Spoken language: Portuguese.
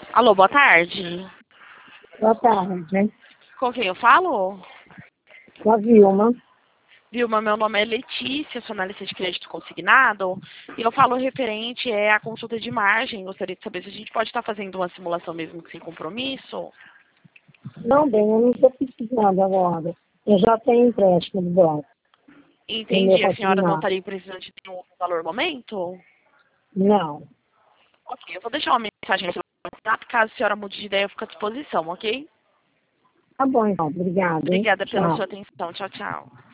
Alô, boa tarde. Boa tarde. Com quem eu falo? Com a Vilma. Vilma, meu nome é Letícia, sou analista de crédito consignado. E eu falo referente à consulta de margem. Gostaria de saber se a gente pode estar fazendo uma simulação mesmo que sem compromisso. Não, bem, eu não estou precisando agora. Eu já tenho empréstimo do banco, no meu Entendi. A senhora não consignado. estaria precisando de ter um valor momento? Não. Ok, eu vou deixar uma mensagem no seu WhatsApp. Caso a senhora mude de ideia, eu fico à disposição, ok? Tá bom, então. Obrigada, hein? Obrigada pela Tchau. sua atenção. Tchau, tchau.